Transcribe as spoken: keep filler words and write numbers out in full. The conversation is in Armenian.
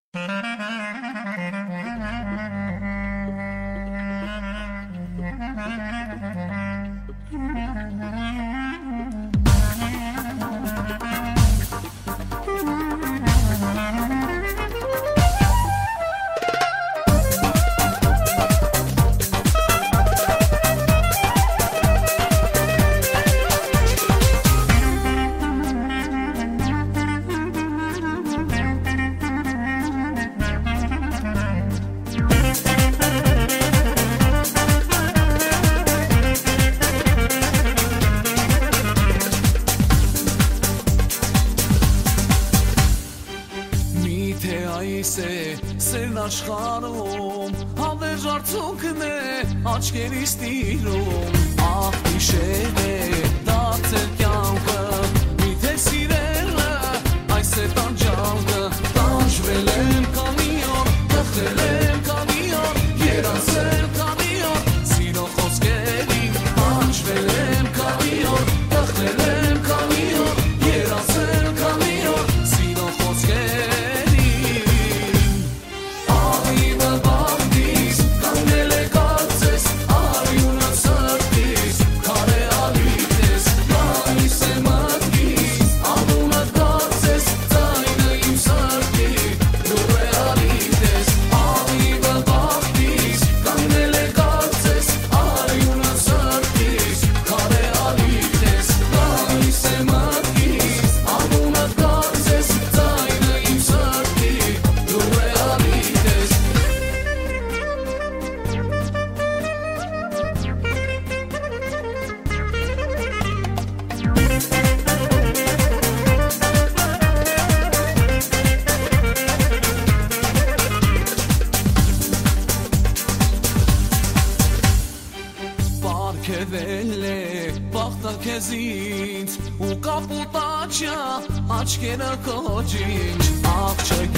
Սերն աշխարհում հավերժ արցունքն է աչքերիս տիրում աղ հիշել է դարձել կյանքը միթե սիրելը այս է տանջանքը տանջվել եմ քանի օր թխել եմ քանի օր երազել քանի օր սիրո խոսքերին տանջվել եմ քանի օր թխել եմ քանի օր երազել քանի օր սիրո խոսքերին Aչքերը քո ջինջ աղջիկ